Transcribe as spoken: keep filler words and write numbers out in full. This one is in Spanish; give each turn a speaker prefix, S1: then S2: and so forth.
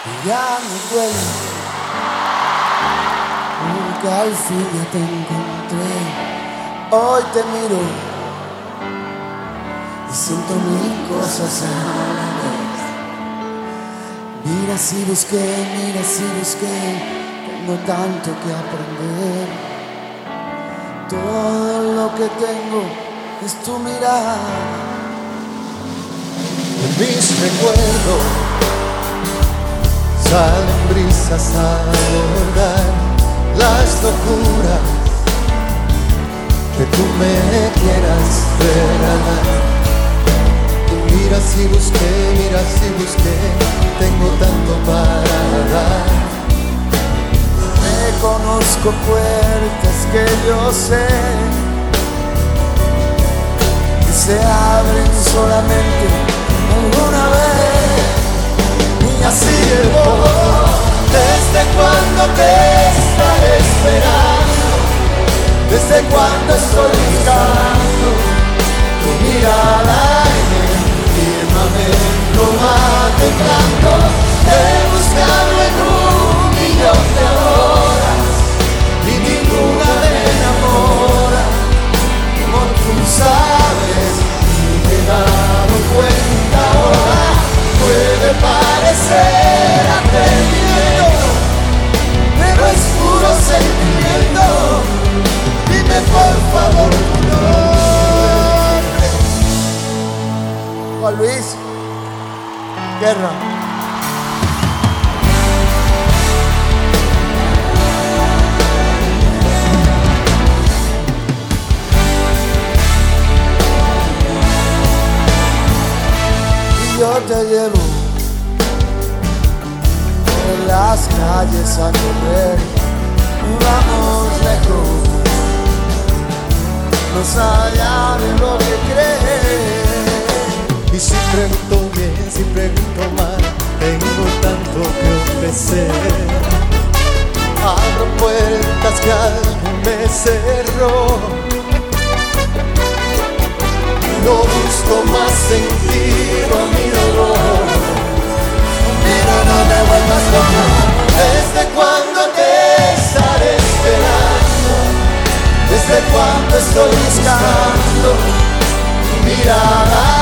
S1: y ya no duele, porque al fin ya te encontré. Hoy te miro y siento mil cosas a la vez. Mira si busqué, mira si busqué, tengo tanto que aprender. Todo lo que tengo es tu mirada.
S2: De mis recuerdos salen brisas a abordar las locuras que tú me quieras regalar. Y mira si busqué, mira si busqué, tengo tanto para dar.
S1: Reconozco puertas que yo sé que se abren solamente alguna vez.
S2: Y así llevo desde cuando te estaré esperando, desde cuando estoy buscando tu mirada en el firmamento va temblando. He buscado en un millón de horas y ninguna me enamora, como tú sabes y te he dado cuenta ahora. Puede parecer atrevimiento, pero es puro sentimiento. Dime por favor tu nombre.
S1: Juan Luis Guerra. Y yo te llevo por las calles a correr, vamos lejos, más allá de lo que crees.
S2: Y si pregunto bien, si pregunto mal, tengo tanto que ofrecer. Abro puertas que alguien me cerró. No busco más sentido a mi dolor. Pero no me vuelvas loco. ¿Desde cuando te estaré esperando? ¿Desde cuando estoy buscando tu mirada?